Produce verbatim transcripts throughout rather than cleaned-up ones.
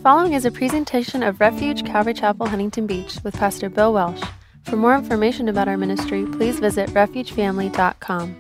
following is a presentation of Refuge Calvary Chapel, Huntington Beach with Pastor Bill Welsh. For more information about our ministry, please visit refuge family dot com.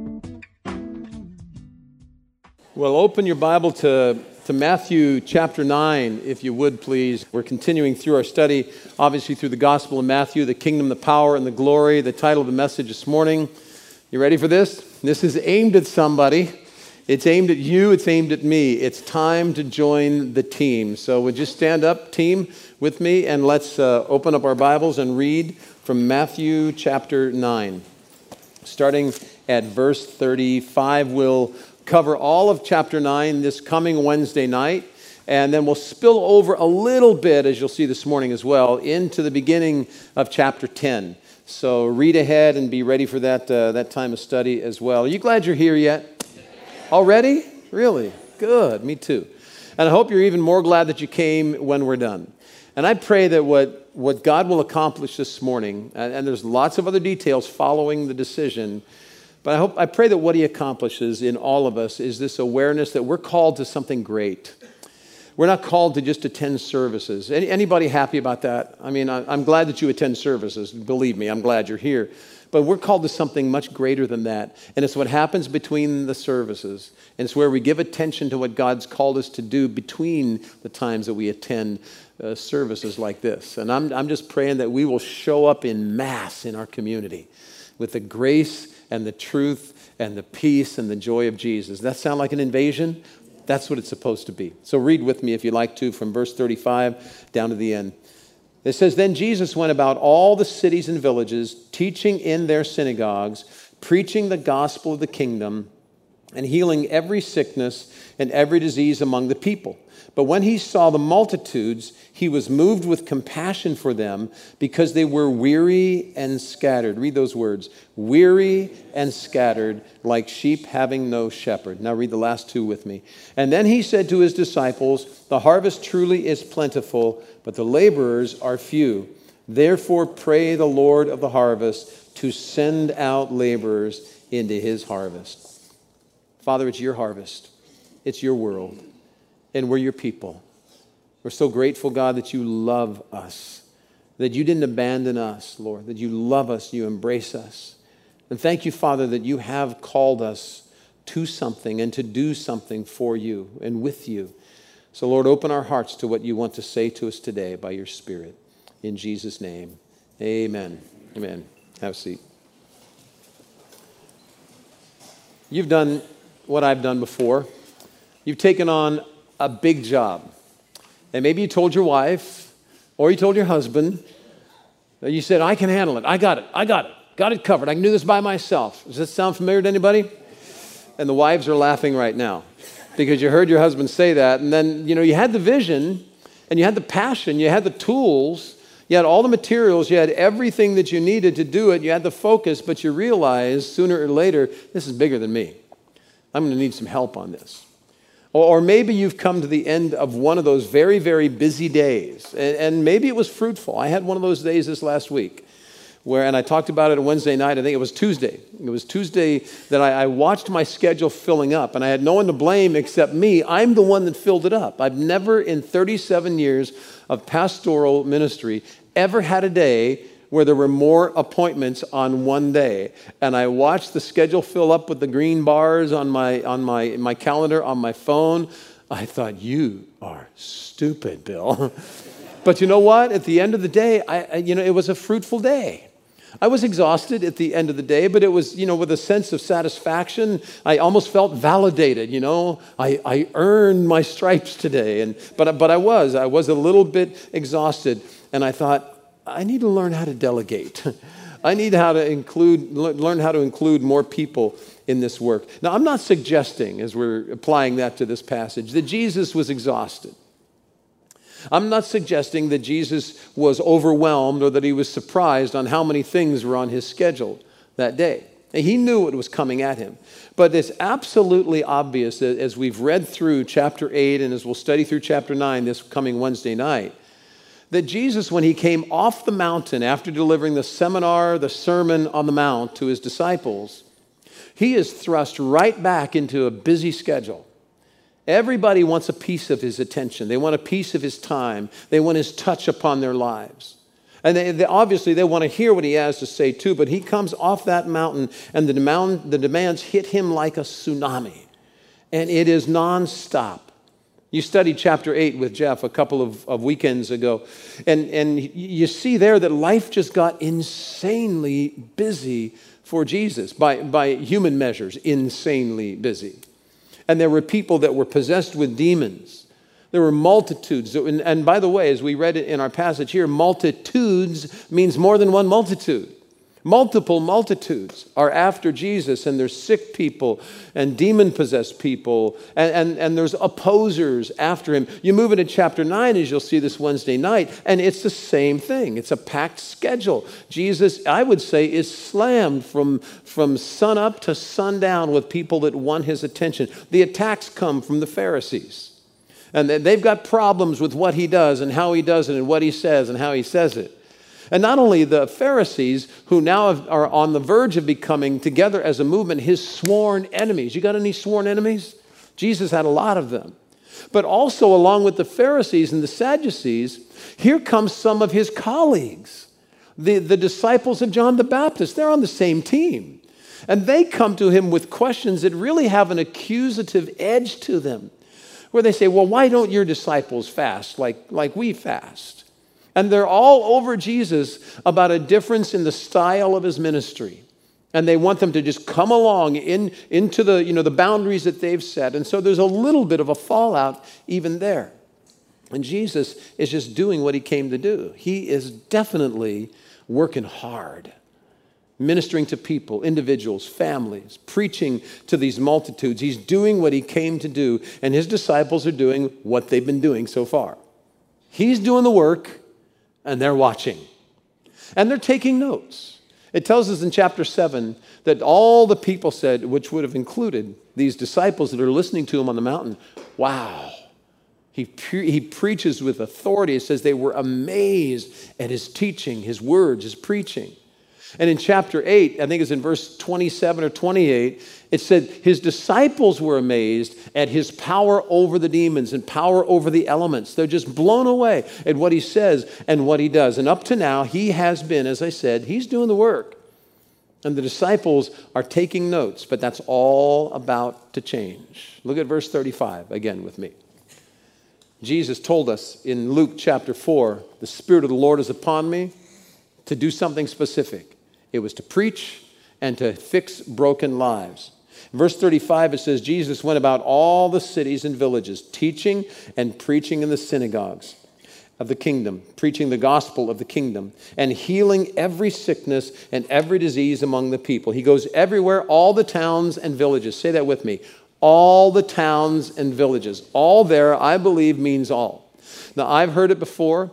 Well, open your Bible to, to Matthew chapter nine, if you would, please. We're continuing through our study, obviously through the Gospel of Matthew, the kingdom, the power, and the glory. The title of the message this morning. You ready for this? This is aimed at somebody. It's aimed at you. It's aimed at me. It's time to join the team. So would you stand up, team, with me, and let's uh, open up our Bibles and read from Matthew chapter nine. Starting at verse thirty-five, we'll cover all of chapter nine this coming Wednesday night, and then we'll spill over a little bit, as you'll see this morning as well, into the beginning of chapter ten. So read ahead and be ready for that, uh, that time of study as well. Are you glad you're here yet? Already? Really? Good. Me too. And I hope you're even more glad that you came when we're done. And I pray that what, what God will accomplish this morning, and, and there's lots of other details following the decision, but I hope I pray that what he accomplishes in all of us is this awareness that we're called to something great. We're not called to just attend services. Any, anybody happy about that? I mean, I, I'm glad that you attend services. Believe me, I'm glad you're here. But we're called to something much greater than that. And it's what happens between the services. And it's where we give attention to what God's called us to do between the times that we attend uh, services like this. And I'm, I'm just praying that we will show up in mass in our community with the grace and the truth and the peace and the joy of Jesus. Does that sound like an invasion? That's what it's supposed to be. So read with me if you like to from verse thirty-five down to the end. It says, "Then Jesus went about all the cities and villages, teaching in their synagogues, preaching the gospel of the kingdom, and healing every sickness and every disease among the people. But when he saw the multitudes, he was moved with compassion for them because they were weary and scattered." Read those words. "Weary and scattered, like sheep having no shepherd." Now read the last two with me. "And then he said to his disciples, 'The harvest truly is plentiful, but the laborers are few. Therefore pray the Lord of the harvest to send out laborers into his harvest.'" Father, it's your harvest. It's your world. And we're your people. We're so grateful, God, that you love us, that you didn't abandon us, Lord, that you love us, you embrace us. And thank you, Father, that you have called us to something and to do something for you and with you. So, Lord, open our hearts to what you want to say to us today by your Spirit. In Jesus' name, amen. Amen. Have a seat. You've done what I've done before. You've taken on a big job. And maybe you told your wife or you told your husband, you said, "I can handle it. I got it. I got it. Got it covered. I can do this by myself." Does that sound familiar to anybody? And the wives are laughing right now because you heard your husband say that. And then, you know, you had the vision and you had the passion, you had the tools, you had all the materials, you had everything that you needed to do it, you had the focus, but you realized sooner or later, this is bigger than me. I'm going to need some help on this. Or maybe you've come to the end of one of those very, very busy days, and maybe it was fruitful. I had one of those days this last week, where, and I talked about it on Wednesday night. I think it was Tuesday. It was Tuesday that I, I watched my schedule filling up, and I had no one to blame except me. I'm the one that filled it up. I've never in thirty-seven years of pastoral ministry ever had a day where there were more appointments on one day. And I watched the schedule fill up with the green bars on my on my my calendar on my phone. I thought, you are stupid, Bill. But you know what? At the end of the day, I, I you know, it was a fruitful day. I was exhausted at the end of the day, but it was, you know, with a sense of satisfaction. I almost felt validated, you know. I, I earned my stripes today. And but but I was. I was a little bit exhausted. And I thought, I need to learn how to delegate. I need how to include, learn how to include more people in this work. Now, I'm not suggesting, as we're applying that to this passage, that Jesus was exhausted. I'm not suggesting that Jesus was overwhelmed or that he was surprised on how many things were on his schedule that day. He knew what was coming at him. But it's absolutely obvious that as we've read through chapter eight and as we'll study through chapter nine this coming Wednesday night, that Jesus, when he came off the mountain after delivering the seminar, the Sermon on the Mount to his disciples, he is thrust right back into a busy schedule. Everybody wants a piece of his attention. They want a piece of his time. They want his touch upon their lives. And they, they, obviously they want to hear what he has to say too, but he comes off that mountain and the, demand, the demands hit him like a tsunami. And it is nonstop. You studied chapter eight with Jeff a couple of, of weekends ago, and, and you see there that life just got insanely busy for Jesus, by, by human measures, insanely busy. And there were people that were possessed with demons. There were multitudes. And, and by the way, as we read it in our passage here, multitudes means more than one multitude. Multiple multitudes are after Jesus, and there's sick people and demon-possessed people, and, and, and there's opposers after him. You move into chapter nine, as you'll see this Wednesday night, and it's the same thing. It's a packed schedule. Jesus, I would say, is slammed from, from sun up to sundown with people that want his attention. The attacks come from the Pharisees, and they've got problems with what he does and how he does it and what he says and how he says it. And not only the Pharisees, who now are on the verge of becoming, together as a movement, his sworn enemies. You got any sworn enemies? Jesus had a lot of them. But also, along with the Pharisees and the Sadducees, here comes some of his colleagues, the, the disciples of John the Baptist. They're on the same team. And they come to him with questions that really have an accusative edge to them, where they say, well, why don't your disciples fast like, like we fast? And they're all over Jesus about a difference in the style of his ministry. And they want them to just come along in, into the, you know, the boundaries that they've set. And so there's a little bit of a fallout even there. And Jesus is just doing what he came to do. He is definitely working hard, ministering to people, individuals, families, preaching to these multitudes. He's doing what he came to do, and his disciples are doing what they've been doing so far. He's doing the work, and they're watching. And they're taking notes. It tells us in chapter seven that all the people said, which would have included these disciples that are listening to him on the mountain, wow. He, pre- he preaches with authority. It says they were amazed at his teaching, his words, his preaching. And in chapter eight, I think it's in verse twenty-seven or twenty-eight, it said his disciples were amazed at his power over the demons and power over the elements. They're just blown away at what he says and what he does. And up to now, he has been, as I said, he's doing the work. And the disciples are taking notes, but that's all about to change. Look at verse thirty-five again with me. Jesus told us in Luke chapter four, the Spirit of the Lord is upon me to do something specific. It was to preach and to fix broken lives. In verse thirty-five, it says, Jesus went about all the cities and villages, teaching and preaching in the synagogues of the kingdom, preaching the gospel of the kingdom, and healing every sickness and every disease among the people. He goes everywhere, all the towns and villages. Say that with me. All the towns and villages. All there, I believe, means all. Now, I've heard it before,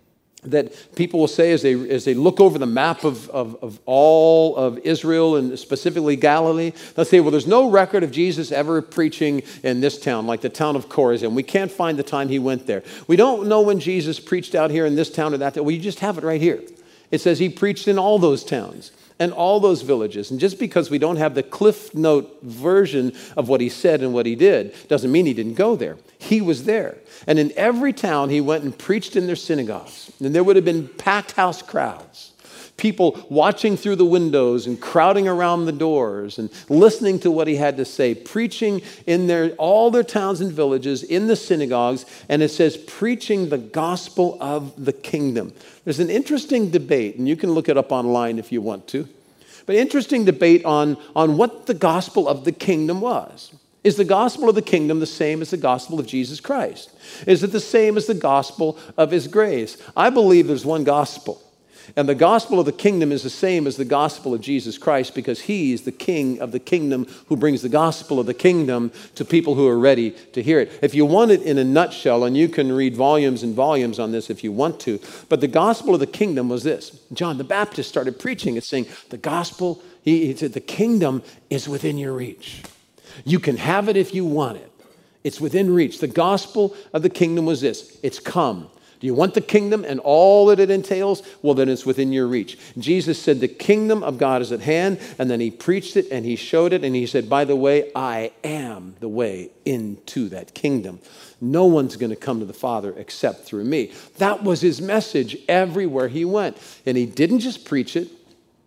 that people will say as they as they look over the map of, of, of all of Israel and specifically Galilee, they'll say, well, there's no record of Jesus ever preaching in this town, like the town of Chorazin. We can't find the time he went there. We don't know when Jesus preached out here in this town or that town. Well, you just have it right here. It says he preached in all those towns and all those villages. And just because we don't have the Cliff Note version of what he said and what he did, doesn't mean he didn't go there. He was there. And in every town, he went and preached in their synagogues. And there would have been packed house crowds, people watching through the windows and crowding around the doors and listening to what he had to say, preaching in their all their towns and villages, in the synagogues. And it says, preaching the gospel of the kingdom. There's an interesting debate, and you can look it up online if you want to, but interesting debate on, on what the gospel of the kingdom was. Is the gospel of the kingdom the same as the gospel of Jesus Christ? Is it the same as the gospel of his grace? I believe there's one gospel. And the gospel of the kingdom is the same as the gospel of Jesus Christ, because he's the king of the kingdom who brings the gospel of the kingdom to people who are ready to hear it. If you want it in a nutshell, and you can read volumes and volumes on this if you want to, but the gospel of the kingdom was this. John the Baptist started preaching it, saying the gospel, he, he said, the kingdom is within your reach. You can have it if you want it. It's within reach. The gospel of the kingdom was this. It's come. Do you want the kingdom and all that it entails? Well, then it's within your reach. Jesus said the kingdom of God is at hand, and then he preached it and he showed it, and he said, by the way, I am the way into that kingdom. No one's going to come to the Father except through me. That was his message everywhere he went. And he didn't just preach it,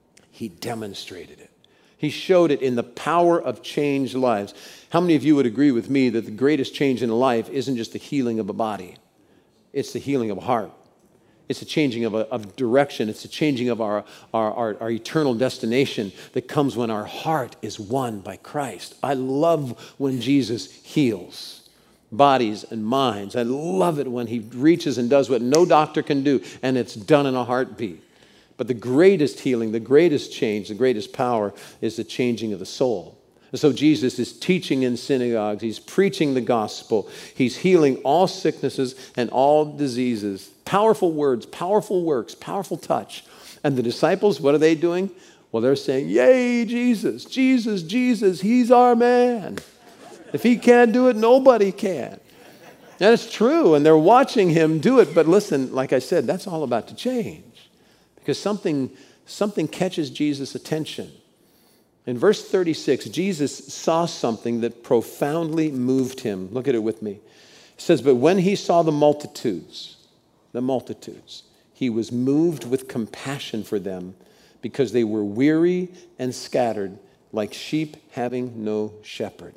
he demonstrated it. He showed it in the power of changed lives. How many of you would agree with me that the greatest change in life isn't just the healing of a body? It's the healing of a heart. It's the changing of, a, of direction. It's the changing of our, our, our, our eternal destination that comes when our heart is won by Christ. I love when Jesus heals bodies and minds. I love it when he reaches and does what no doctor can do, and it's done in a heartbeat. But the greatest healing, the greatest change, the greatest power is the changing of the soul. And so Jesus is teaching in synagogues. He's preaching the gospel. He's healing all sicknesses and all diseases. Powerful words, powerful works, powerful touch. And the disciples, what are they doing? Well, they're saying, yay, Jesus, Jesus, Jesus, he's our man. If he can't do it, nobody can. And it's true, and they're watching him do it. But listen, like I said, that's all about to change. Because something, something catches Jesus' attention. In verse thirty-six, Jesus saw something that profoundly moved him. Look at it with me. It says, but when he saw the multitudes, the multitudes, he was moved with compassion for them because they were weary and scattered like sheep having no shepherd.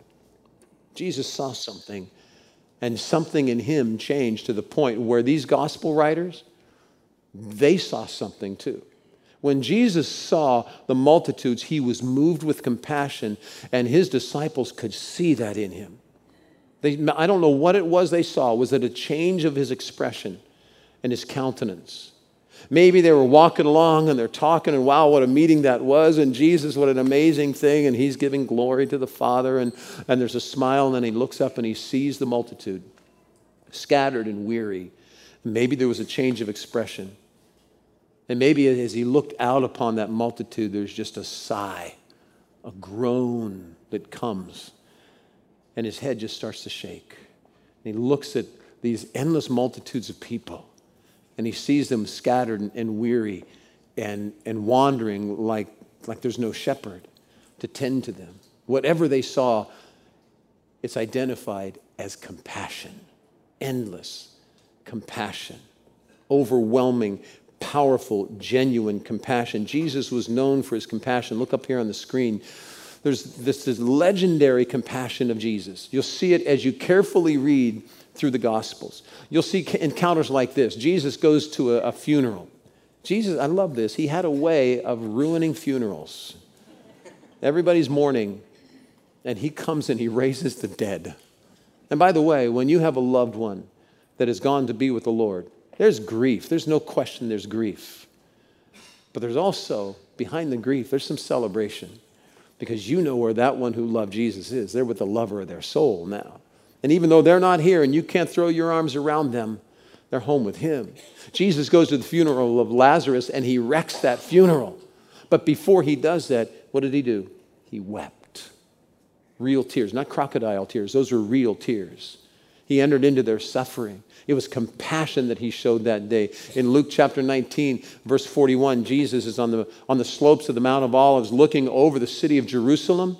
Jesus saw something, and something in him changed to the point where these gospel writers, they saw something too. When Jesus saw the multitudes, he was moved with compassion, and his disciples could see that in him. They, I don't know what it was they saw. Was it a change of his expression and his countenance? Maybe they were walking along and they're talking, and wow, what a meeting that was, and Jesus, what an amazing thing, and he's giving glory to the Father, and, and there's a smile, and then he looks up and he sees the multitude scattered and weary. Maybe there was a change of expression. And maybe as he looked out upon that multitude, there's just a sigh, a groan that comes. And his head just starts to shake. And he looks at these endless multitudes of people, and he sees them scattered and, and weary and, and wandering like, like there's no shepherd to tend to them. Whatever they saw, it's identified as compassion, endless compassion, overwhelming, powerful, genuine compassion. Jesus was known for his compassion. Look up here on the screen. There's this, this legendary compassion of Jesus. You'll see it as you carefully read through the Gospels. You'll see encounters like this. Jesus goes to a, a funeral. Jesus, I love this. He had a way of ruining funerals. Everybody's mourning, and he comes and he raises the dead. And by the way, when you have a loved one that has gone to be with the Lord, there's grief. There's no question there's grief. But there's also, behind the grief, there's some celebration, because you know where that one who loved Jesus is. They're with the lover of their soul now. And even though they're not here and you can't throw your arms around them, they're home with him. Jesus goes to the funeral of Lazarus and he wrecks that funeral. But before he does that, what did he do? He wept. Real tears, not crocodile tears. Those were real tears. He entered into their suffering. It was compassion that he showed that day. In Luke chapter nineteen, verse forty-one, Jesus is on the, on the slopes of the Mount of Olives looking over the city of Jerusalem,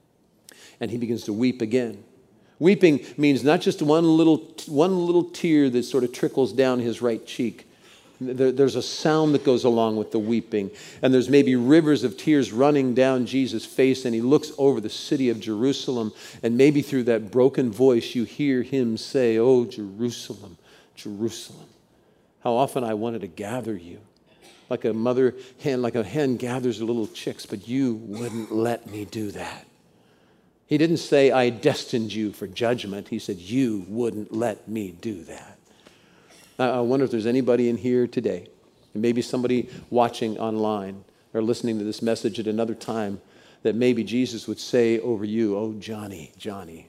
and he begins to weep again. Weeping means not just one little, one little tear that sort of trickles down his right cheek. There, there's a sound that goes along with the weeping. And there's maybe rivers of tears running down Jesus' face, and he looks over the city of Jerusalem, and maybe through that broken voice you hear him say, "Oh, Jerusalem, Jerusalem, how often I wanted to gather you. Like a mother hen, like a hen gathers her little chicks, but you wouldn't let me do that." He didn't say, "I destined you for judgment." He said, "You wouldn't let me do that." I wonder if there's anybody in here today, and maybe somebody watching online or listening to this message at another time, that maybe Jesus would say over you, "Oh, Johnny, Johnny,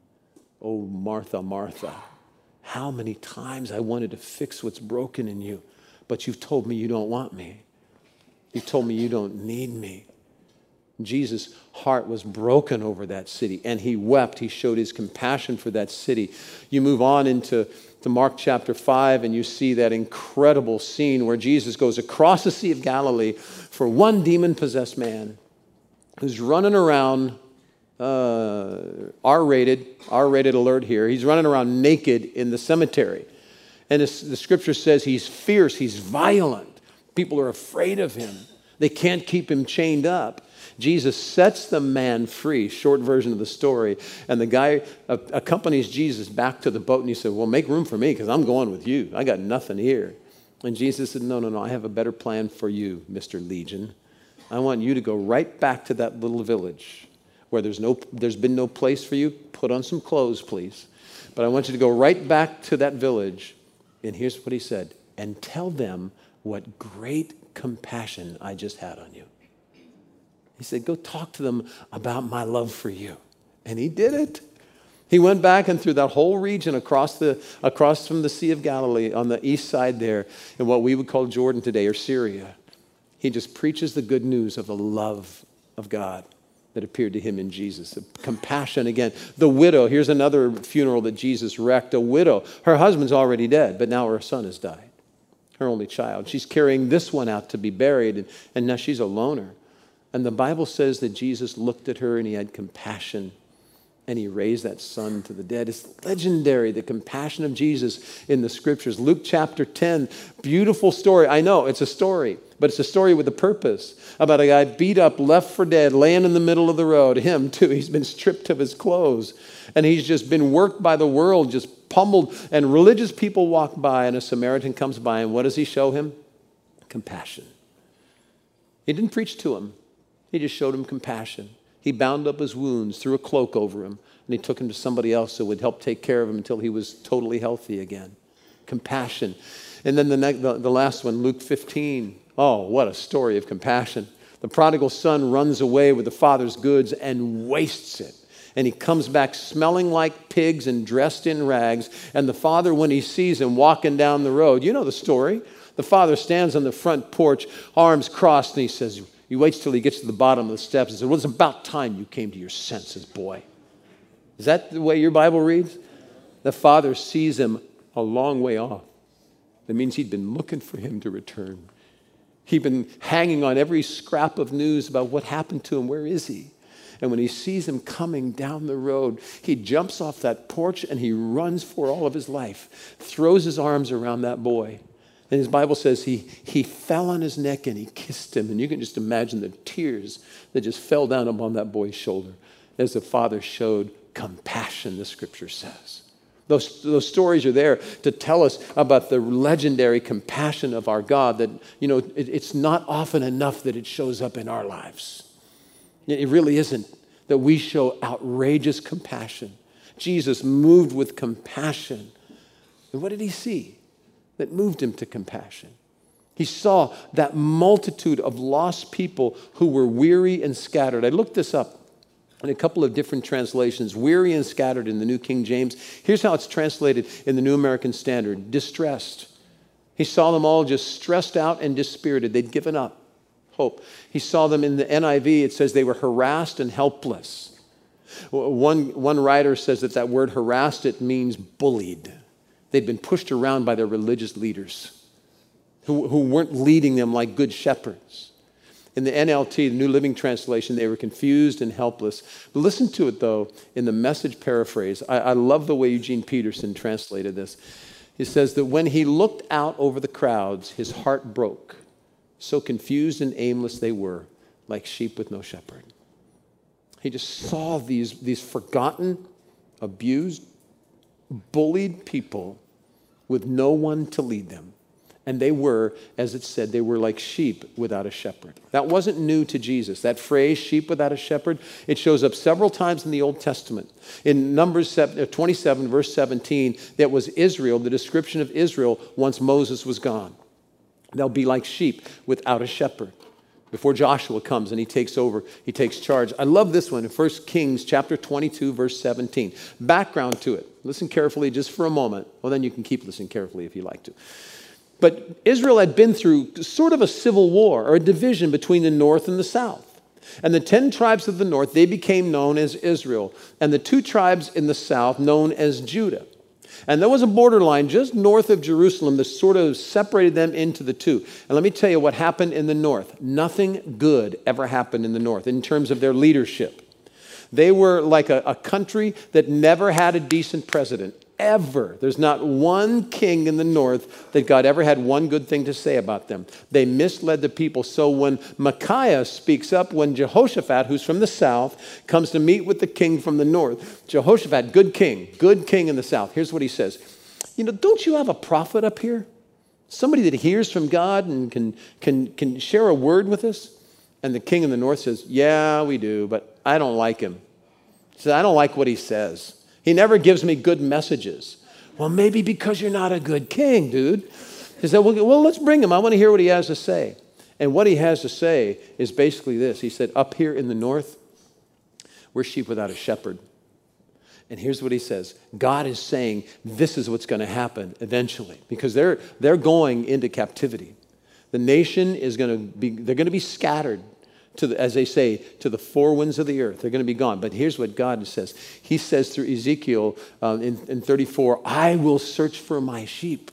oh, Martha, Martha, how many times I wanted to fix what's broken in you, but you've told me you don't want me. You've told me you don't need me. Jesus' heart was broken over that city, and he wept. He showed his compassion for that city. You move on into to Mark chapter five, and you see that incredible scene where Jesus goes across the Sea of Galilee for one demon-possessed man who's running around, uh, R-rated, R-rated alert here. He's running around naked in the cemetery. And the, the scripture says he's fierce, he's violent. People are afraid of him. They can't keep him chained up. Jesus sets the man free, short version of the story. And the guy uh, accompanies Jesus back to the boat, and he said, well, make room for me because I'm going with you. I got nothing here. And Jesus said, no, no, no, I have a better plan for you, Mister Legion. I want you to go right back to that little village where there's no, there's been no place for you. Put on some clothes, please. But I want you to go right back to that village. And here's what he said, and tell them what great compassion I just had on you. He said, go talk to them about my love for you. And he did it. He went back and through that whole region across the across from the Sea of Galilee on the east side there in what we would call Jordan today or Syria. He just preaches the good news of the love of God that appeared to him in Jesus. The compassion again. The widow, here's another funeral that Jesus wrecked. A widow. Her husband's already dead, but now her son has died. Her only child. She's carrying this one out to be buried, and, and now she's a loner. And the Bible says that Jesus looked at her and he had compassion and he raised that son to the dead. It's legendary, the compassion of Jesus in the scriptures. Luke chapter ten, beautiful story. I know it's a story, but it's a story with a purpose about a guy beat up, left for dead, laying in the middle of the road. Him too, he's been stripped of his clothes and he's just been worked by the world, just pummeled. And religious people walk by and a Samaritan comes by and what does he show him? Compassion. He didn't preach to him. He just showed him compassion. He bound up his wounds, threw a cloak over him, and he took him to somebody else who would help take care of him until he was totally healthy again. Compassion. And then the, next, the, the last one, Luke fifteen. Oh, what a story of compassion. The prodigal son runs away with the father's goods and wastes it. And he comes back smelling like pigs and dressed in rags. And the father, when he sees him walking down the road, you know the story. The father stands on the front porch, arms crossed, and he says, he waits till he gets to the bottom of the steps and says, well, it's about time you came to your senses, boy. Is that the way your Bible reads? The father sees him a long way off. That means he'd been looking for him to return. He'd been hanging on every scrap of news about what happened to him. Where is he? And when he sees him coming down the road, he jumps off that porch and he runs for all of his life, throws his arms around that boy. And his Bible says he, he fell on his neck and he kissed him. And you can just imagine the tears that just fell down upon that boy's shoulder as the father showed compassion, the scripture says. Those, those stories are there to tell us about the legendary compassion of our God that, you know, it, it's not often enough that it shows up in our lives. It really isn't that we show outrageous compassion. Jesus moved with compassion. And what did he see that moved him to compassion? He saw that multitude of lost people who were weary and scattered. I looked this up in a couple of different translations. Weary and scattered in the New King James. Here's how it's translated in the New American Standard. Distressed. He saw them all just stressed out and dispirited. They'd given up hope. He saw them in the N I V. It says they were harassed and helpless. One, one writer says that that word harassed, it means bullied. They'd been pushed around by their religious leaders who, who weren't leading them like good shepherds. In the N L T, the New Living Translation, they were confused and helpless. But listen to it, though, in the Message paraphrase. I, I love the way Eugene Peterson translated this. He says that when he looked out over the crowds, his heart broke. So confused and aimless they were, like sheep with no shepherd. He just saw these, these forgotten, abused, bullied people with no one to lead them. And they were, as it said, they were like sheep without a shepherd. That wasn't new to Jesus. That phrase, sheep without a shepherd, it shows up several times in the Old Testament. In Numbers twenty-seven, verse seventeen, that was Israel, the description of Israel once Moses was gone. They'll be like sheep without a shepherd. Before Joshua comes and he takes over, he takes charge. I love this one in First Kings chapter twenty-two, verse seventeen. Background to it. Listen carefully just for a moment. Well, then you can keep listening carefully if you like to. But Israel had been through sort of a civil war or a division between the north and the south. And the ten tribes of the north, they became known as Israel. And the two tribes in the south known as Judah. And there was a borderline just north of Jerusalem that sort of separated them into the two. And let me tell you what happened in the north. Nothing good ever happened in the north in terms of their leadership. They were like a, a country that never had a decent president. Ever. There's not one king in the north that God ever had one good thing to say about them. They misled the people. So when Micaiah speaks up, when Jehoshaphat, who's from the south, comes to meet with the king from the north, Jehoshaphat, good king, good king in the south. Here's what he says. You know, don't you have a prophet up here? Somebody that hears from God and can, can, can share a word with us? And the king in the north says, yeah, we do, but I don't like him. He says, I don't like what he says. He never gives me good messages. Well, maybe because you're not a good king, dude. He said, well, well, let's bring him. I want to hear what he has to say. And what he has to say is basically this. He said, up here in the north, we're sheep without a shepherd. And here's what he says. God is saying this is what's going to happen eventually because they're, they're going into captivity. The nation is going to be, they're going to be scattered. To the, as they say, to the four winds of the earth. They're going to be gone. But here's what God says. He says through Ezekiel uh, in, in thirty-four, I will search for my sheep.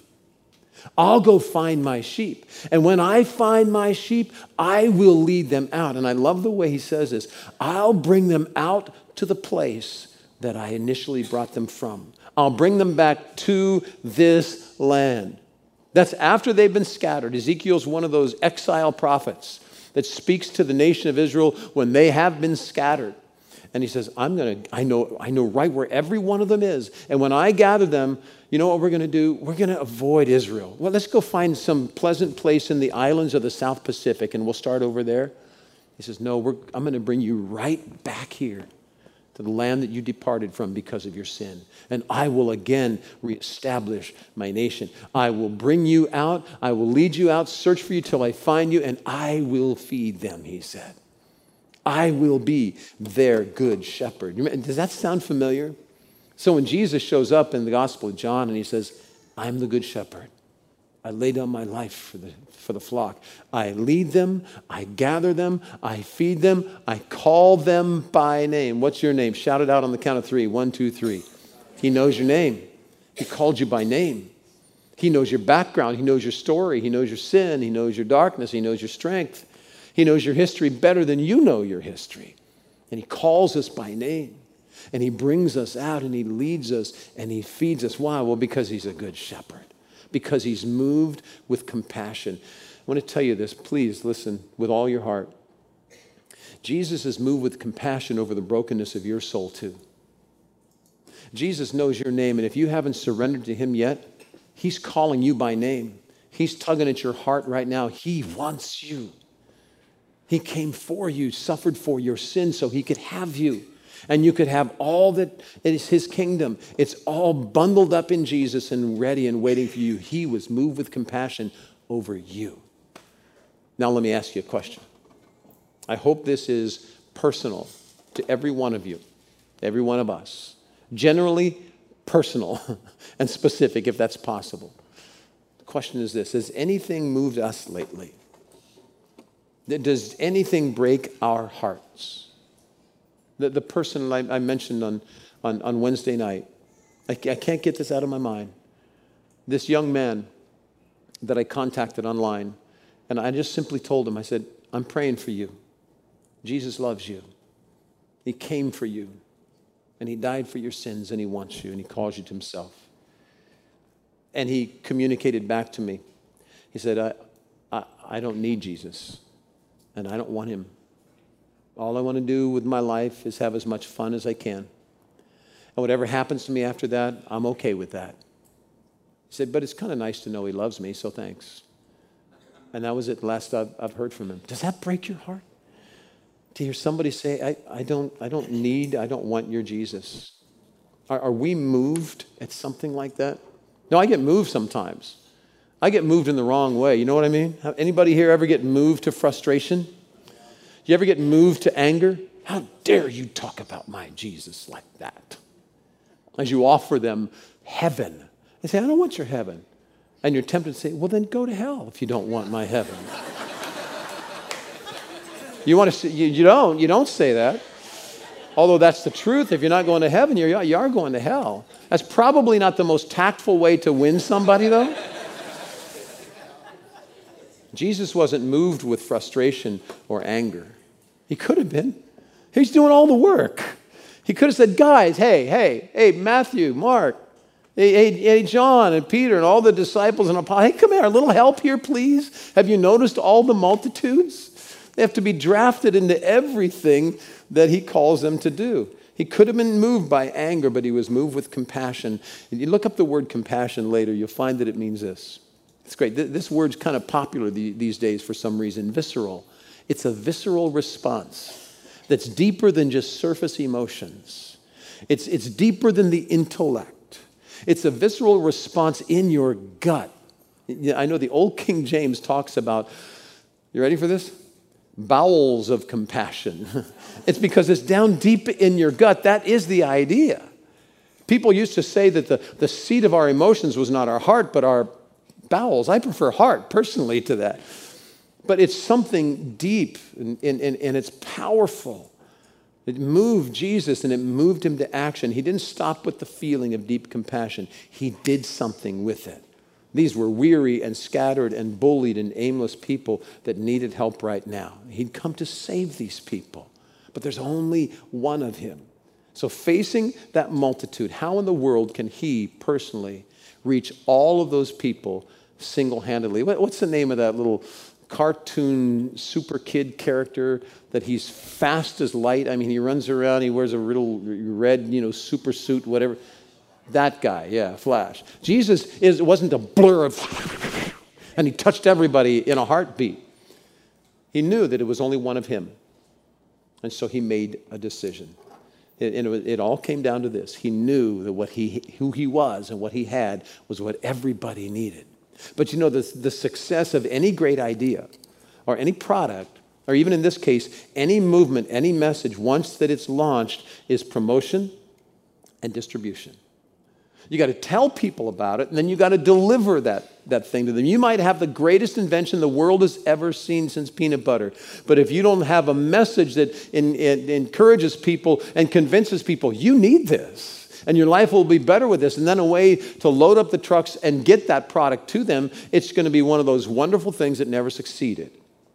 I'll go find my sheep. And when I find my sheep, I will lead them out. And I love the way he says this. I'll bring them out to the place that I initially brought them from. I'll bring them back to this land. That's after they've been scattered. Ezekiel's one of those exile prophets that speaks to the nation of Israel when they have been scattered. And he says, I'm going to, I know, I know right where every one of them is. And when I gather them, you know what we're going to do? We're going to avoid Israel. Well, let's go find some pleasant place in the islands of the South Pacific and we'll start over there. He says, no, we're, I'm going to bring you right back here to the land that you departed from because of your sin. And I will again reestablish my nation. I will bring you out. I will lead you out, search for you till I find you, and I will feed them, he said. I will be their good shepherd. Does that sound familiar? So when Jesus shows up in the Gospel of John and he says, I'm the good shepherd. I lay down my life for the, for the flock. I lead them. I gather them. I feed them. I call them by name. What's your name? Shout it out on the count of three. One, two, three. He knows your name. He called you by name. He knows your background. He knows your story. He knows your sin. He knows your darkness. He knows your strength. He knows your history better than you know your history. And he calls us by name. And he brings us out and he leads us and he feeds us. Why? Well, because he's a good shepherd. Because he's moved with compassion. I want to tell you this. Please listen with all your heart. Jesus is moved with compassion over the brokenness of your soul too. Jesus knows your name, and if you haven't surrendered to him yet, he's calling you by name. He's tugging at your heart right now. He wants you. He came for you, suffered for your sins so he could have you. And you could have all that is his kingdom. It's all bundled up in Jesus and ready and waiting for you. He was moved with compassion over you. Now let me ask you a question. I hope this is personal to every one of you, every one of us. Generally personal and specific if that's possible. The question is this: has anything moved us lately? Does anything break our hearts? The, the person I, I mentioned on, on, on Wednesday night, I, I can't get this out of my mind. This young man that I contacted online, and I just simply told him, I said, I'm praying for you. Jesus loves you. He came for you. And he died for your sins, and he wants you, and he calls you to himself. And he communicated back to me. He said, I, I, I don't need Jesus, and I don't want him. All I want to do with my life is have as much fun as I can. And whatever happens to me after that, I'm okay with that. He said, but it's kind of nice to know he loves me, so thanks. And that was it, the last I've, I've heard from him. Does that break your heart? To hear somebody say, I, I, don't, I don't need, I don't want your Jesus. Are, are we moved at something like that? No, I get moved sometimes. I get moved in the wrong way. You know what I mean? Anybody here ever get moved to frustration? You ever get moved to anger? How dare you talk about my Jesus like that? As you offer them heaven. They say, I don't want your heaven. And you're tempted to say, well, then go to hell if you don't want my heaven. You want to say, you, you don't, you don't say that. Although that's the truth. If you're not going to heaven, you're, you are going to hell. That's probably not the most tactful way to win somebody, though. Jesus wasn't moved with frustration or anger. He could have been. He's doing all the work. He could have said, guys, hey, hey, hey, Matthew, Mark, hey, hey, hey, John and Peter and all the disciples and apostles, hey, come here, a little help here, please. Have you noticed all the multitudes? They have to be drafted into everything that he calls them to do. He could have been moved by anger, but he was moved with compassion. If you look up the word compassion later, you'll find that it means this. It's great. This word's kind of popular these days for some reason, visceral. It's a visceral response that's deeper than just surface emotions. It's, it's deeper than the intellect. It's a visceral response in your gut. I know the old King James talks about, you ready for this? Bowels of compassion. It's because it's down deep in your gut. That is the idea. People used to say that the, the seat of our emotions was not our heart, but our bowels. I prefer heart personally to that. But it's something deep and, and, and it's powerful. It moved Jesus and it moved him to action. He didn't stop with the feeling of deep compassion. He did something with it. These were weary and scattered and bullied and aimless people that needed help right now. He'd come to save these people. But there's only one of him. So facing that multitude, how in the world can he personally reach all of those people single-handedly? What's the name of that little cartoon super kid character that he's fast as light? I mean, he runs around, he wears a little red, you know, super suit, whatever. That guy, yeah, Flash. Jesus is, wasn't a blur of, and he touched everybody in a heartbeat. He knew that it was only one of him. And so he made a decision. It, and it, it all came down to this. He knew that what he, who he was and what he had was what everybody needed. But you know, the, the success of any great idea or any product, or even in this case, any movement, any message, once that it's launched, is promotion and distribution. You got to tell people about it, and then you got to deliver that, that thing to them. You might have the greatest invention the world has ever seen since peanut butter, but if you don't have a message that in, in, encourages people and convinces people, you need this, and your life will be better with this, and then a way to load up the trucks and get that product to them, it's going to be one of those wonderful things that never succeeded.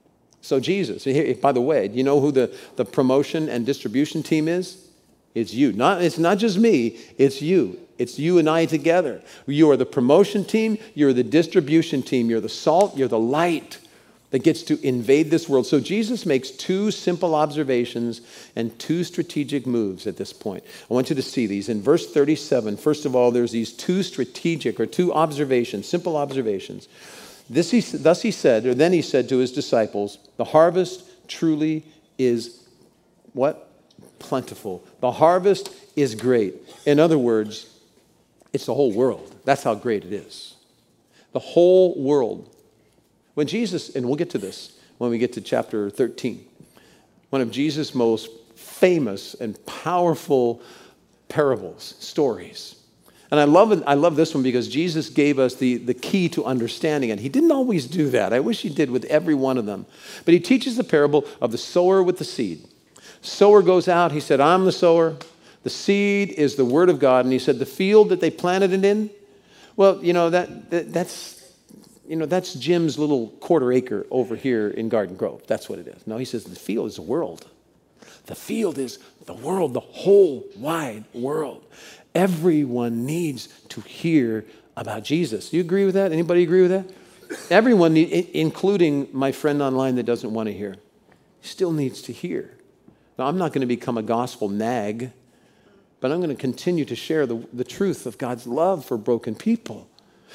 So Jesus, by the way, do you know who the, the promotion and distribution team is? It's you. Not, it's not just me, it's you. It's you and I together. You are the promotion team, you're the distribution team, you're the salt, you're the light that gets to invade this world. So Jesus makes two simple observations and two strategic moves at this point. I want you to see these. In verse thirty-seven, first of all, there's these two strategic or two observations, simple observations. This he, thus he said, or then he said to his disciples, the harvest truly is what? Plentiful. The harvest is great. In other words, it's the whole world. That's how great it is. The whole world. When Jesus, and we'll get to this when we get to chapter thirteen, one of Jesus' most famous and powerful parables, stories. And I love it, I love this one because Jesus gave us the, the key to understanding it. He didn't always do that. I wish he did with every one of them. But he teaches the parable of the sower with the seed. Sower goes out. He said, I'm the sower. The seed is the word of God. And he said, the field that they planted it in, well, you know, that, that that's, you know, that's Jim's little quarter acre over here in Garden Grove. That's what it is. No, he says the field is the world. The field is the world, the whole wide world. Everyone needs to hear about Jesus. You agree with that? Anybody agree with that? Everyone, need, including my friend online that doesn't want to hear, still needs to hear. Now, I'm not going to become a gospel nag, but I'm going to continue to share the, the truth of God's love for broken people.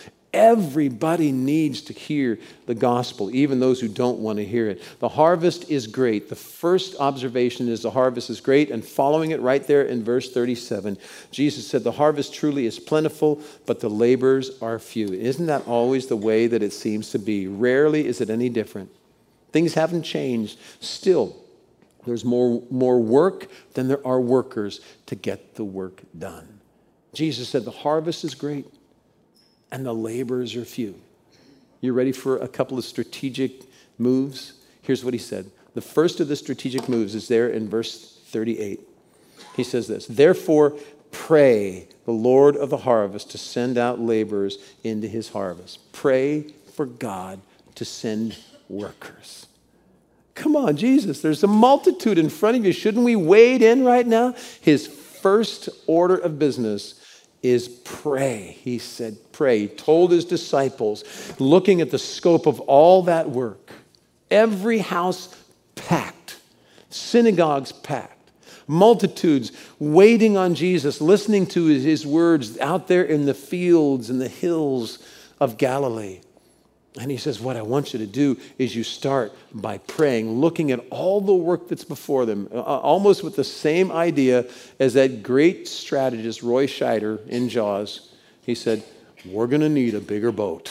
Everybody needs to hear the gospel, even those who don't want to hear it. The harvest is great. The first observation is the harvest is great, and following it right there in verse thirty-seven, Jesus said, the harvest truly is plentiful, but the laborers are few. Isn't that always the way that it seems to be? Rarely is it any different. Things haven't changed. Still, there's more, more work than there are workers to get the work done. Jesus said the harvest is great and the laborers are few. You ready for a couple of strategic moves? Here's what he said. The first of the strategic moves is there in verse thirty-eight. He says this, therefore pray the Lord of the harvest to send out laborers into his harvest. Pray for God to send workers. Come on, Jesus, there's a multitude in front of you. Shouldn't we wade in right now? His first order of business is pray. He said pray. He told his disciples, looking at the scope of all that work, every house packed, synagogues packed, multitudes waiting on Jesus, listening to his, his words out there in the fields and the hills of Galilee. And he says, what I want you to do is you start by praying, looking at all the work that's before them, uh, almost with the same idea as that great strategist, Roy Scheider in Jaws. He said, we're going to need a bigger boat.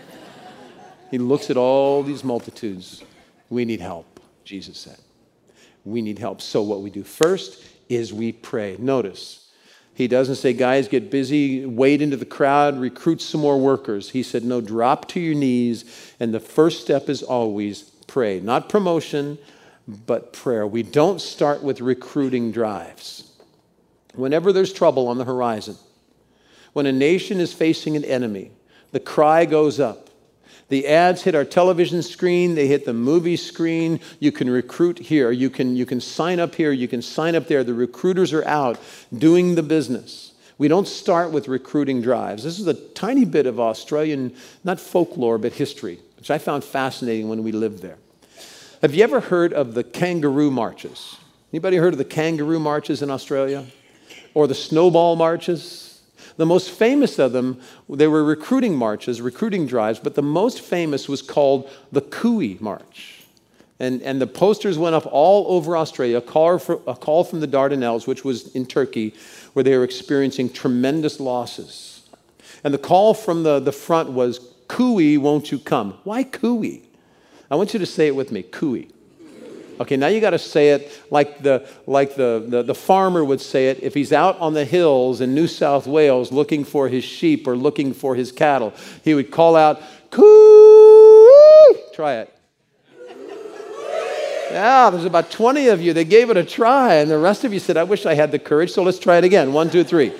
He looks at all these multitudes. We need help, Jesus said. We need help. So what we do first is we pray. Notice, he doesn't say, guys, get busy, wade into the crowd, recruit some more workers. He said, no, drop to your knees. And the first step is always pray. Not promotion, but prayer. We don't start with recruiting drives. Whenever there's trouble on the horizon, when a nation is facing an enemy, the cry goes up. The ads hit our television screen. They hit the movie screen. You can recruit here. You can, you can sign up here. You can sign up there. The recruiters are out doing the business. We don't start with recruiting drives. This is a tiny bit of Australian, not folklore, but history, which I found fascinating when we lived there. Have you ever heard of the kangaroo marches? Anybody heard of the kangaroo marches in Australia? Or the snowball marches? The most famous of them, they were recruiting marches, recruiting drives, but the most famous was called the Cooey March. And, and the posters went up all over Australia, a call, for, a call from the Dardanelles, which was in Turkey, where they were experiencing tremendous losses. And the call from the, the front was, Cooey, won't you come? Why Cooey? I want you to say it with me, Cooey. Okay, now you got to say it like the like the, the the farmer would say it if he's out on the hills in New South Wales looking for his sheep or looking for his cattle. He would call out, coo! Try it. Yeah, there's about twenty of you that gave it a try, and the rest of you said, I wish I had the courage, so let's try it again. One, two, three.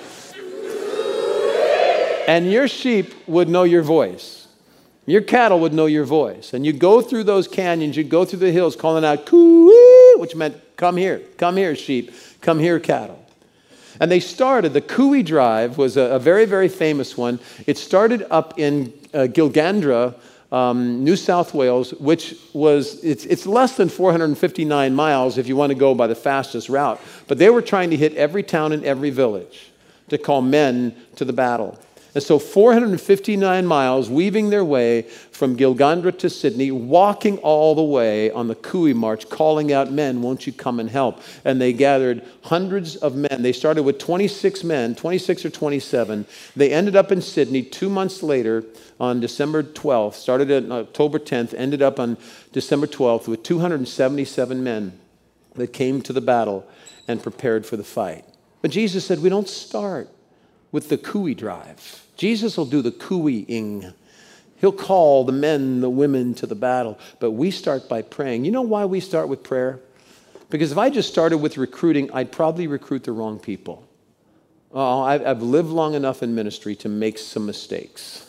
And your sheep would know your voice. Your cattle would know your voice. And you go through those canyons, you go through the hills calling out, coo-ee, which meant, come here, come here, sheep, come here, cattle. And they started, the Cooey Drive was a, a very, very famous one. It started up in uh, Gilgandra, um, New South Wales, which was, it's, it's less than four hundred fifty-nine miles if you want to go by the fastest route. But they were trying to hit every town and every village to call men to the battle. And so four hundred fifty-nine miles, weaving their way from Gilgandra to Sydney, walking all the way on the Cooey March, calling out, men, won't you come and help? And they gathered hundreds of men. They started with twenty-six men, twenty-six or twenty-seven. They ended up in Sydney two months later on December twelfth, started on October tenth, ended up on December twelfth with two hundred seventy-seven men that came to the battle and prepared for the fight. But Jesus said, we don't start with the Cooey Drive. Jesus will do the cooeying. He'll call the men, the women to the battle. But we start by praying. You know why we start with prayer? Because if I just started with recruiting, I'd probably recruit the wrong people. Oh, I've, I've lived long enough in ministry to make some mistakes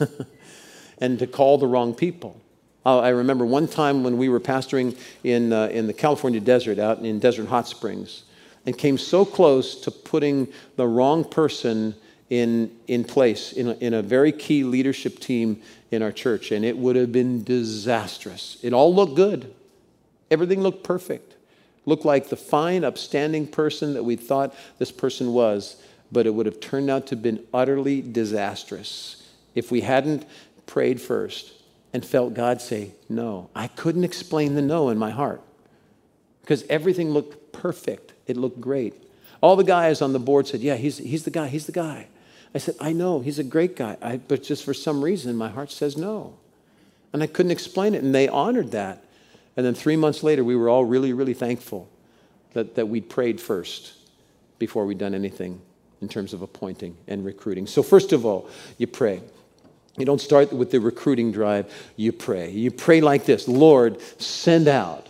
and to call the wrong people. Uh, I remember one time when we were pastoring in, uh, in the California desert, out in Desert Hot Springs, and came so close to putting the wrong person in in place in a, in a very key leadership team in our church, and it would have been disastrous. It all looked good. Everything looked perfect. Looked like the fine, upstanding person that we thought this person was, but it would have turned out to have been utterly disastrous if we hadn't prayed first and felt God say, no. I couldn't explain the no in my heart because everything looked perfect. It looked great. All the guys on the board said, yeah, he's, he's the guy, he's the guy. I said, I know, he's a great guy, I, but just for some reason, my heart says no. And I couldn't explain it, and they honored that. And then three months later, we were all really, really thankful that, that we'd prayed first before we'd done anything in terms of appointing and recruiting. So first of all, you pray. You don't start with the recruiting drive, you pray. You pray like this, Lord, send out.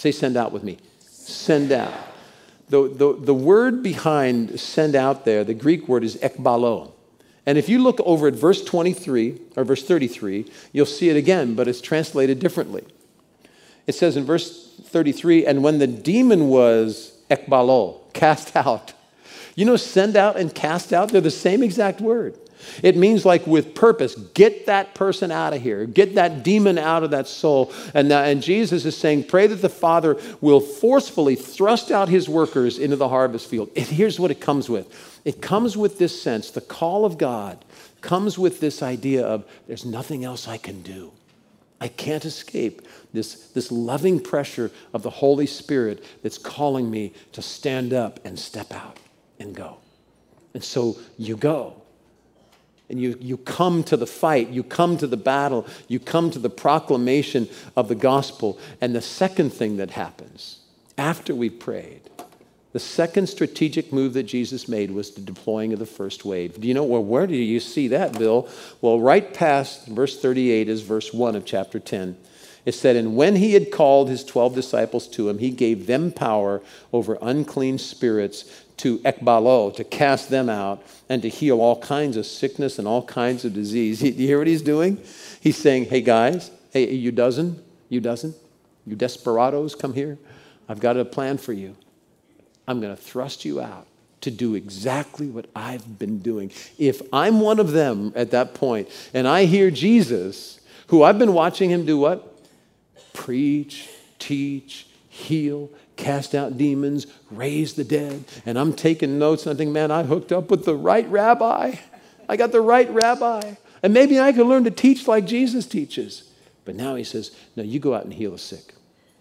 Say send out with me. Send out. The, the, the word behind send out there, the Greek word is ekbalo. And if you look over at verse twenty-three or verse thirty-three, you'll see it again, but it's translated differently. It says in verse thirty-three, and when the demon was ekbalo, cast out. You know, send out and cast out, they're the same exact word. It means like with purpose, get that person out of here. Get that demon out of that soul. And, uh, and Jesus is saying, pray that the Father will forcefully thrust out his workers into the harvest field. And here's what it comes with. It comes with this sense, the call of God comes with this idea of there's nothing else I can do. I can't escape this, this loving pressure of the Holy Spirit that's calling me to stand up and step out and go. And so you go. And you, you come to the fight, you come to the battle, you come to the proclamation of the gospel. And the second thing that happens after we've prayed, the second strategic move that Jesus made was the deploying of the first wave. Do you know, well, where do you see that, Bill? Well, right past verse thirty-eight is verse one of chapter ten. It said, and when he had called his twelve disciples to him, he gave them power over unclean spirits to ekbalo, to cast them out, and to heal all kinds of sickness and all kinds of disease. Do you hear what he's doing? He's saying, hey guys, hey you dozen, you dozen, you desperados, come here. I've got a plan for you. I'm going to thrust you out to do exactly what I've been doing. If I'm one of them at that point, and I hear Jesus, who I've been watching him do what? Preach, teach, heal, cast out demons, raise the dead. And I'm taking notes and I think, man, I hooked up with the right rabbi. I got the right rabbi. And maybe I could learn to teach like Jesus teaches. But now he says, no, you go out and heal the sick.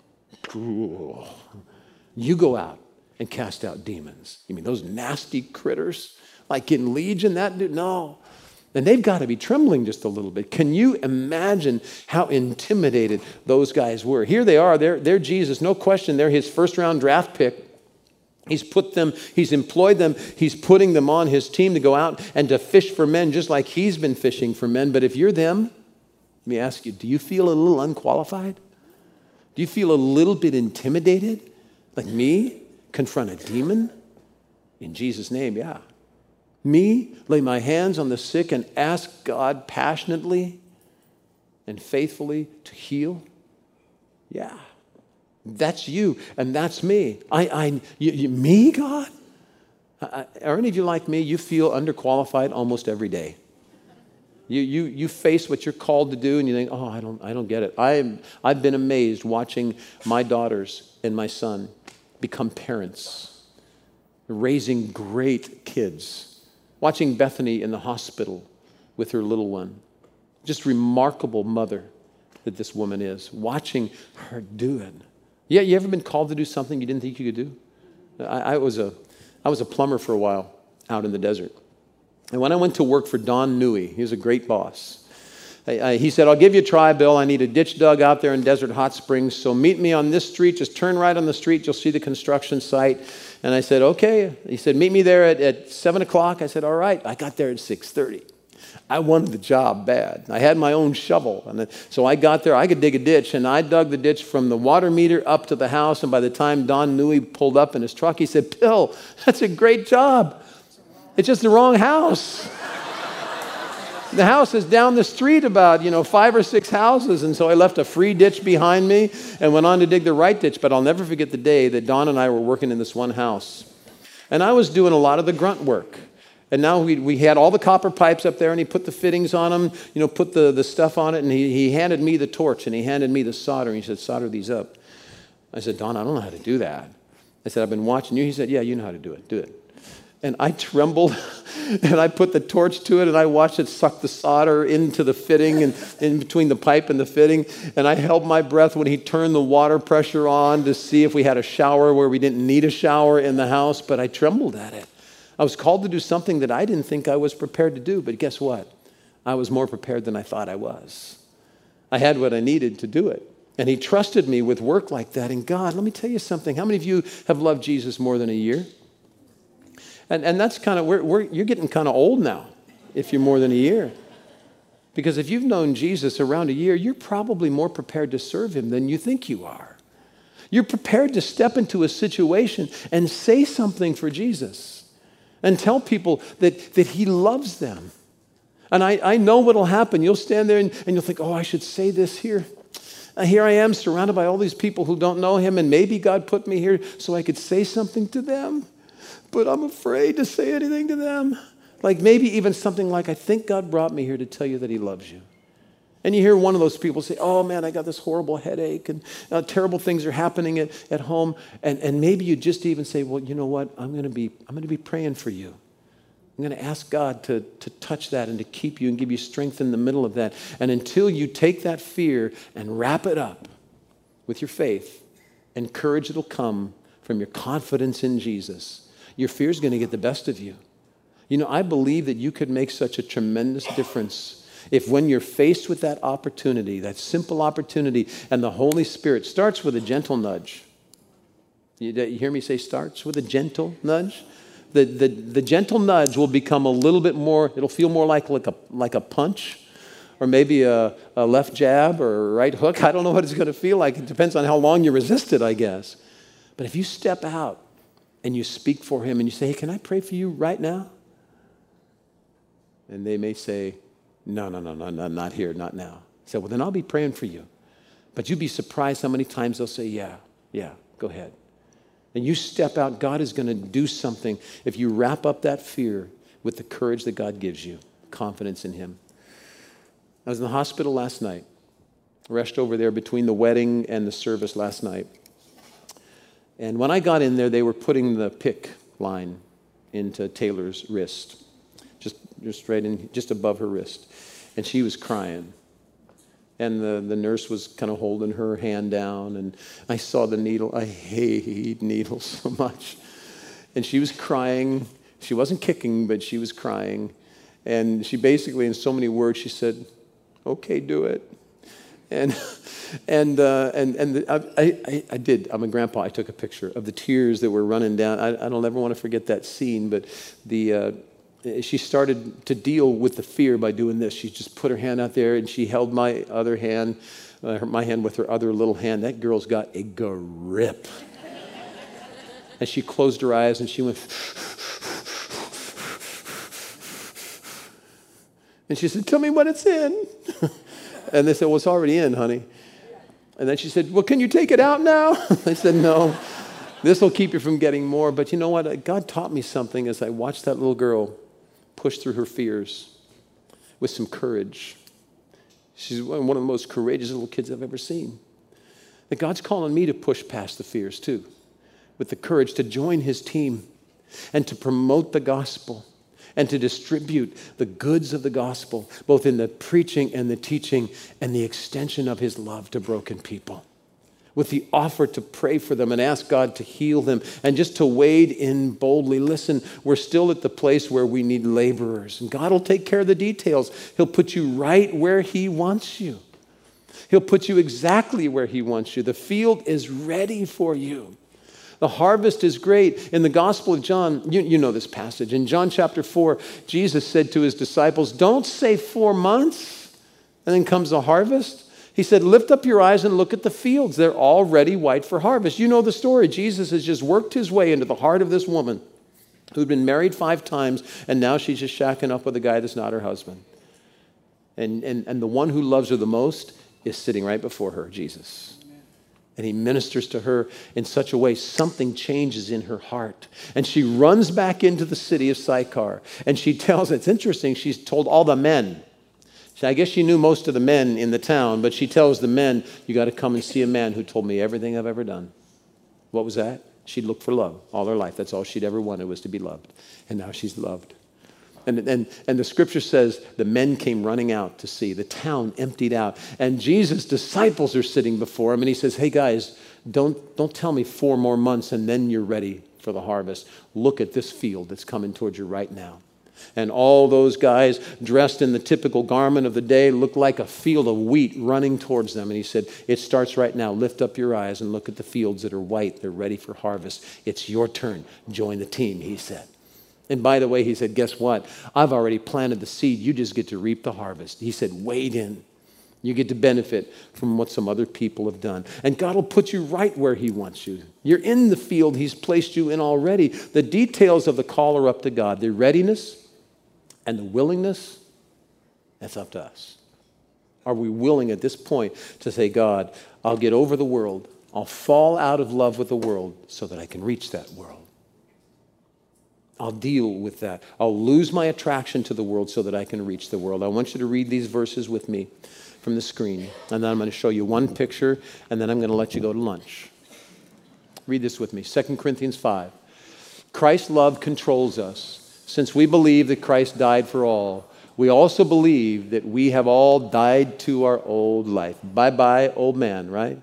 Cool. You go out and cast out demons. You mean those nasty critters like in Legion? That dude? No. And they've got to be trembling just a little bit. Can you imagine how intimidated those guys were? Here they are. They're, they're Jesus. No question, they're his first round draft pick. He's put them, he's employed them, he's putting them on his team to go out and to fish for men just like he's been fishing for men. But if you're them, let me ask you, do you feel a little unqualified? Do you feel a little bit intimidated? Like me? Confront a demon? In Jesus' name, yeah. Me, lay my hands on the sick and ask God passionately and faithfully to heal? Yeah, that's you and that's me. I, I, you, you, me, God? I, are any of you like me? You feel underqualified almost every day. You, you, you face what you're called to do and you think, oh, I don't, I don't get it. I, I've been amazed watching my daughters and my son become parents, raising great kids. Watching Bethany in the hospital with her little one. Just remarkable mother that this woman is. Watching her do it. Yeah, you ever been called to do something you didn't think you could do? I, I, was a, I was a plumber for a while out in the desert. And when I went to work for Don Newey, he was a great boss. I, I, he said, I'll give you a try, Bill. I need a ditch dug out there in Desert Hot Springs. So meet me on this street. Just turn right on the street. You'll see the construction site. And I said, okay. He said, meet me there at, at seven o'clock. I said, all right. I got there at six thirty. I wanted the job bad. I had my own shovel. And so I got there. I could dig a ditch. And I dug the ditch from the water meter up to the house. And by the time Don Newey pulled up in his truck, he said, Bill, that's a great job. It's just the wrong house. The house is down the street about, you know, five or six houses. And so I left a free ditch behind me and went on to dig the right ditch. But I'll never forget the day that Don and I were working in this one house. And I was doing a lot of the grunt work. And now we, we had all the copper pipes up there and he put the fittings on them, you know, put the, the stuff on it. And he, he handed me the torch and he handed me the solder. And he said, solder these up. I said, Don, I don't know how to do that. I said, I've been watching you. He said, yeah, you know how to do it. Do it. And I trembled, and I put the torch to it, and I watched it suck the solder into the fitting and in between the pipe and the fitting. And I held my breath when he turned the water pressure on to see if we had a shower where we didn't need a shower in the house, but I trembled at it. I was called to do something that I didn't think I was prepared to do, but guess what? I was more prepared than I thought I was. I had what I needed to do it. And he trusted me with work like that. And God, let me tell you something. How many of you have loved Jesus more than a year? And, and that's kind of, we're, we're, you're getting kind of old now if you're more than a year. Because if you've known Jesus around a year, you're probably more prepared to serve him than you think you are. You're prepared to step into a situation and say something for Jesus and tell people that, that he loves them. And I, I know what'll happen. You'll stand there and, and you'll think, oh, I should say this here. Uh, here I am surrounded by all these people who don't know him, and maybe God put me here so I could say something to them. But I'm afraid to say anything to them. Like maybe even something like, I think God brought me here to tell you that he loves you. And you hear one of those people say, oh man, I got this horrible headache and uh, terrible things are happening at, at home. And, and maybe you just even say, well, you know what? I'm going to be, I'm going to be praying for you. I'm going to ask God to, to touch that and to keep you and give you strength in the middle of that. And until you take that fear and wrap it up with your faith and courage that'll come from your confidence in Jesus, your fear is going to get the best of you. You know, I believe that you could make such a tremendous difference if when you're faced with that opportunity, that simple opportunity, and the Holy Spirit starts with a gentle nudge. You, you hear me say starts with a gentle nudge? The, the, the gentle nudge will become a little bit more, it'll feel more like, like, a, like a punch, or maybe a, a left jab or a right hook. I don't know what it's going to feel like. It depends on how long you resist it, I guess. But if you step out and you speak for him and you say, hey, can I pray for you right now? And they may say, no, no, no, no, no, not here, not now. So, well, then I'll be praying for you. But you'd be surprised how many times they'll say, yeah, yeah, go ahead. And you step out, God is going to do something if you wrap up that fear with the courage that God gives you, confidence in him. I was in the hospital last night, rushed over there between the wedding and the service last night. And when I got in there, they were putting the P I C C line into Taylor's wrist, just, just right in, just above her wrist. And she was crying. And the, the nurse was kind of holding her hand down, and I saw the needle. I hate needles so much. And she was crying. She wasn't kicking, but she was crying. And she basically, in so many words, she said, okay, do it. And and uh, and and the, I, I I did. I'm a grandpa. I took a picture of the tears that were running down. I, I don't ever want to forget that scene, but the... Uh, she started to deal with the fear by doing this. She just put her hand out there and she held my other hand, uh, my hand with her other little hand. That girl's got a grip. And she closed her eyes and she went, and she said, tell me what it's in. And they said, well, it's already in, honey. And then she said, well, can you take it out now? I said, no, this will keep you from getting more. But you know what? God taught me something as I watched that little girl push through her fears with some courage. She's one of the most courageous little kids I've ever seen. That God's calling me to push past the fears too, with the courage to join his team and to promote the gospel and to distribute the goods of the gospel, both in the preaching and the teaching and the extension of his love to broken people, with the offer to pray for them and ask God to heal them and just to wade in boldly. Listen, we're still at the place where we need laborers, and God will take care of the details. He'll put you right where he wants you. He'll put you exactly where he wants you. The field is ready for you. The harvest is great. In the Gospel of John, you, you know this passage. In John chapter four, Jesus said to his disciples, don't say four months and then comes the harvest. He said, lift up your eyes and look at the fields. They're already white for harvest. You know the story. Jesus has just worked his way into the heart of this woman who'd been married five times, and now she's just shacking up with a guy that's not her husband. And, and, and the one who loves her the most is sitting right before her, Jesus. And he ministers to her in such a way, something changes in her heart. And she runs back into the city of Sychar. And she tells, it's interesting, she's told all the men. I guess she knew most of the men in the town, but she tells the men, you got to come and see a man who told me everything I've ever done. What was that? She'd looked for love all her life. That's all she'd ever wanted, was to be loved. And now she's loved. And, and, and the scripture says the men came running out to see. The town emptied out. And Jesus' disciples are sitting before him. And he says, hey guys, don't, don't tell me four more months and then you're ready for the harvest. Look at this field that's coming towards you right now. And all those guys dressed in the typical garment of the day looked like a field of wheat running towards them. And he said, it starts right now. Lift up your eyes and look at the fields that are white. They're ready for harvest. It's your turn. Join the team, he said. And by the way, he said, guess what? I've already planted the seed. You just get to reap the harvest. He said, wade in. You get to benefit from what some other people have done. And God will put you right where he wants you. You're in the field he's placed you in already. The details of the call are up to God. The readiness and the willingness, that's up to us. Are we willing at this point to say, God, I'll get over the world. I'll fall out of love with the world so that I can reach that world. I'll deal with that. I'll lose my attraction to the world so that I can reach the world. I want you to read these verses with me from the screen. And then I'm going to show you one picture, and then I'm going to let you go to lunch. Read this with me. Second Corinthians five. Christ's love controls us. Since we believe that Christ died for all, we also believe that we have all died to our old life. Bye-bye, old man, right?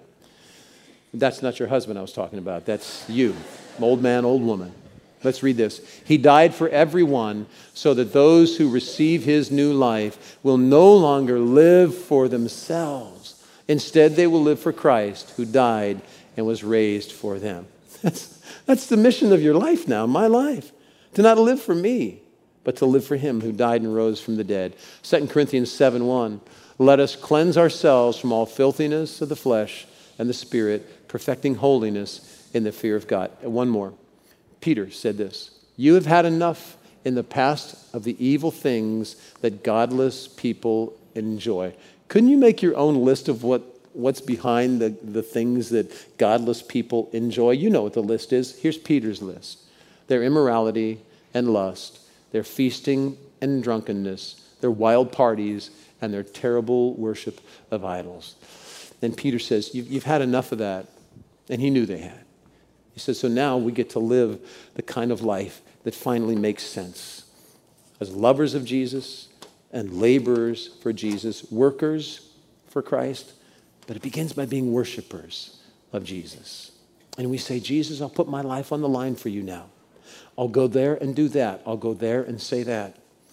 That's not your husband I was talking about. That's you, old man, old woman. Let's read this. He died for everyone so that those who receive his new life will no longer live for themselves. Instead, they will live for Christ, who died and was raised for them. That's, that's the mission of your life now, my life. To not live for me, but to live for him who died and rose from the dead. Second Corinthians seven one. Let us cleanse ourselves from all filthiness of the flesh and the spirit, perfecting holiness in the fear of God. And one more. Peter said this, you have had enough in the past of the evil things that godless people enjoy. Couldn't you make your own list of what, what's behind the, the things that godless people enjoy? You know what the list is. Here's Peter's list. Their immorality and lust, their feasting and drunkenness, their wild parties, and their terrible worship of idols. Then Peter says, you've, you've had enough of that. And he knew they had. He says, so now we get to live the kind of life that finally makes sense. As lovers of Jesus and laborers for Jesus, workers for Christ, but it begins by being worshipers of Jesus. And we say, Jesus, I'll put my life on the line for you now. I'll go there and do that. I'll go there and say that.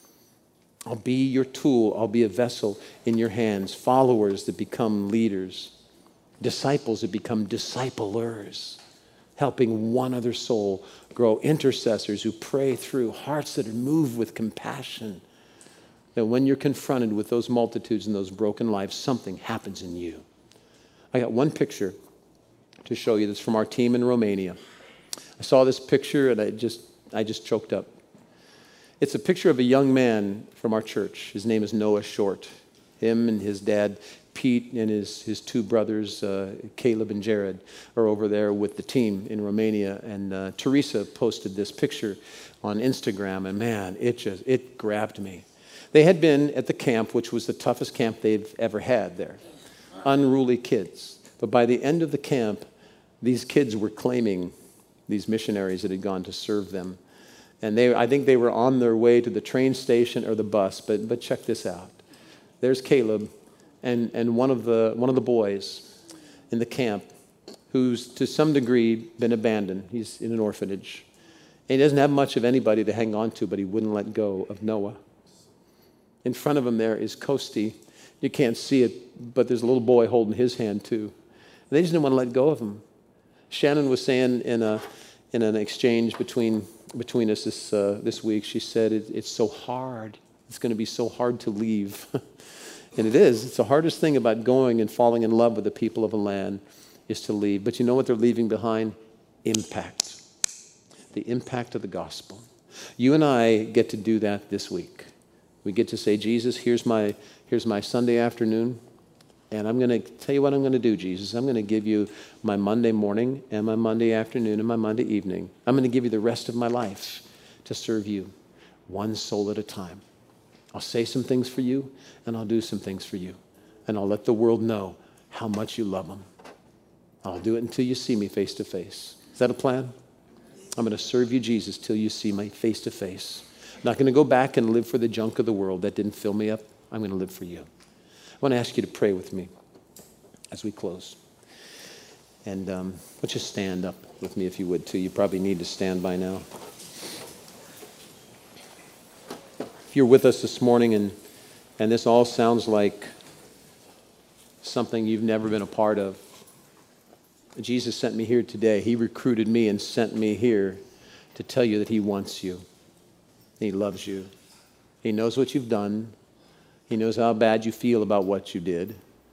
I'll be your tool. I'll be a vessel in your hands. Followers that become leaders. Disciples that become disciplers. Helping one other soul grow. Intercessors who pray through. Hearts that are moved with compassion. That when you're confronted with those multitudes and those broken lives, something happens in you. I got one picture to show you that's from our team in Romania. I saw this picture and I just, I just choked up. It's a picture of a young man from our church. His name is Noah Short. Him and his dad, Pete, and his, his two brothers, uh, Caleb and Jared, are over there with the team in Romania. And uh, Teresa posted this picture on Instagram, and man, it just, it grabbed me. They had been at the camp, which was the toughest camp they've ever had there. Unruly kids. But by the end of the camp, these kids were claiming these missionaries that had gone to serve them. And they, I think they were on their way to the train station or the bus, but, but check this out. There's Caleb and, and one of the one of the boys in the camp who's to some degree been abandoned. He's in an orphanage. And he doesn't have much of anybody to hang on to, but he wouldn't let go of Noah. In front of him there is Kosti. You can't see it, but there's a little boy holding his hand too. And they just didn't want to let go of him. Shannon was saying in a in an exchange between between us this uh, this week, she said it, it's so hard. It's going to be so hard to leave. And it is. It's the hardest thing about going and falling in love with the people of a land is to leave. But you know what they're leaving behind? Impact. The impact of the gospel. You and I get to do that this week. We get to say, Jesus, here's my here's my Sunday afternoon, and I'm going to tell you what I'm going to do, Jesus. I'm going to give you my Monday morning and my Monday afternoon and my Monday evening. I'm going to give you the rest of my life to serve you, one soul at a time. I'll say some things for you, and I'll do some things for you. And I'll let the world know how much you love them. I'll do it until you see me face to face. Is that a plan? I'm going to serve you, Jesus, till you see me face to face. I'm not going to go back and live for the junk of the world that didn't fill me up. I'm going to live for you. I want to ask you to pray with me as we close. And um, why don't you stand up with me if you would, too. You probably need to stand by now. If you're with us this morning and, and this all sounds like something you've never been a part of, Jesus sent me here today. He recruited me and sent me here to tell you that he wants you. He loves you. He knows what you've done. He knows how bad you feel about what you did.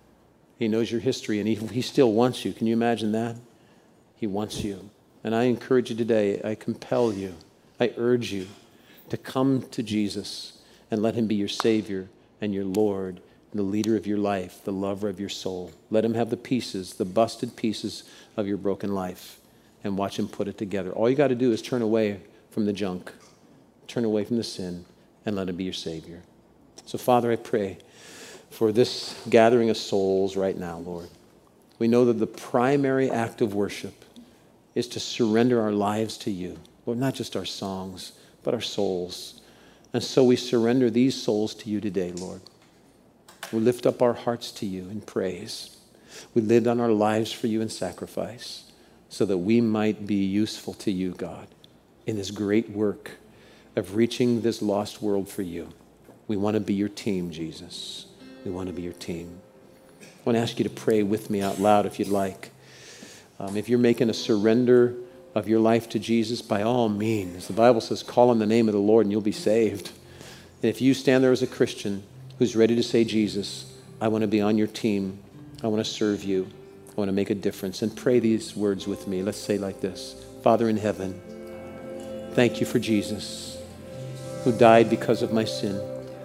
He knows your history, and he, he still wants you. Can you imagine that? He wants you. And I encourage you today, I compel you, I urge you to come to Jesus and let him be your Savior and your Lord, the leader of your life, the lover of your soul. Let him have the pieces, the busted pieces of your broken life, and watch him put it together. All you got to do is turn away from the junk, turn away from the sin, and let him be your Savior. So, Father, I pray for this gathering of souls right now, Lord. We know that the primary act of worship is to surrender our lives to you. Lord, not just our songs, but our souls. And so we surrender these souls to you today, Lord. We lift up our hearts to you in praise. We live on our lives for you in sacrifice so that we might be useful to you, God, in this great work of reaching this lost world for you. We want to be your team, Jesus. We want to be your team. I want to ask you to pray with me out loud if you'd like. Um, if you're making a surrender of your life to Jesus, by all means. The Bible says, call on the name of the Lord and you'll be saved. And if you stand there as a Christian who's ready to say, Jesus, I want to be on your team. I want to serve you. I want to make a difference. And pray these words with me. Let's say like this. Father in heaven, thank you for Jesus, who died because of my sin.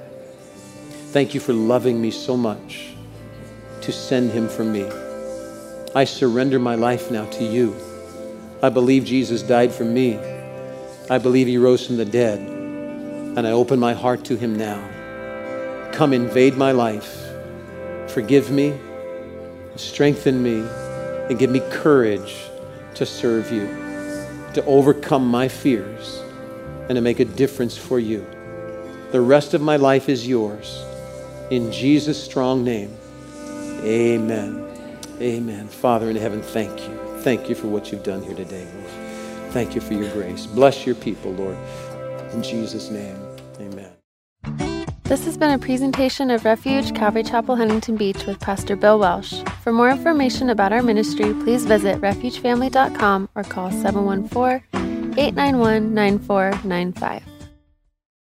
Thank you for loving me so much to send him for me. I surrender my life now to you. I believe Jesus died for me. I believe he rose from the dead. And I open my heart to him now. Come invade my life. Forgive me, strengthen me, and give me courage to serve you, to overcome my fears, and to make a difference for you. The rest of my life is yours. In Jesus' strong name, amen. Amen. Father in heaven, thank you. Thank you for what you've done here today, Lord. Thank you for your grace. Bless your people, Lord. In Jesus' name, amen. This has been a presentation of Refuge Calvary Chapel, Huntington Beach with Pastor Bill Welsh. For more information about our ministry, please visit refuge family dot com or call seven one four, eight nine one, nine four nine five.